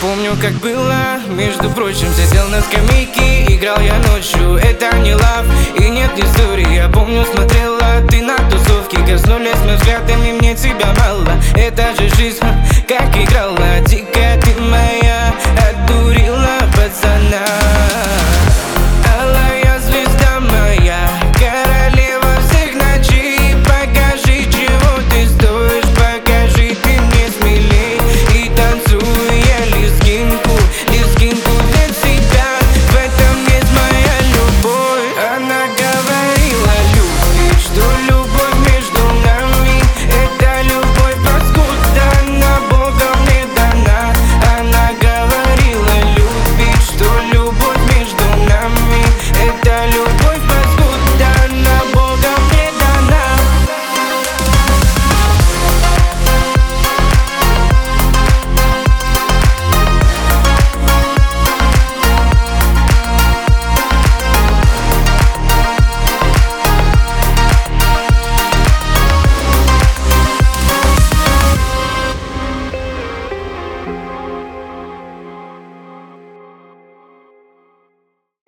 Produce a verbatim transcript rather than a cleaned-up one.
помню, как было. Между прочим, сидел на скамейке, играл я ночью. Это не лав и нет истории. Я помню, смотрела ты на тусовке. Коснулись мы взглядами, мне тебя мало. Это же жизнь, как играла. Дико ты моя.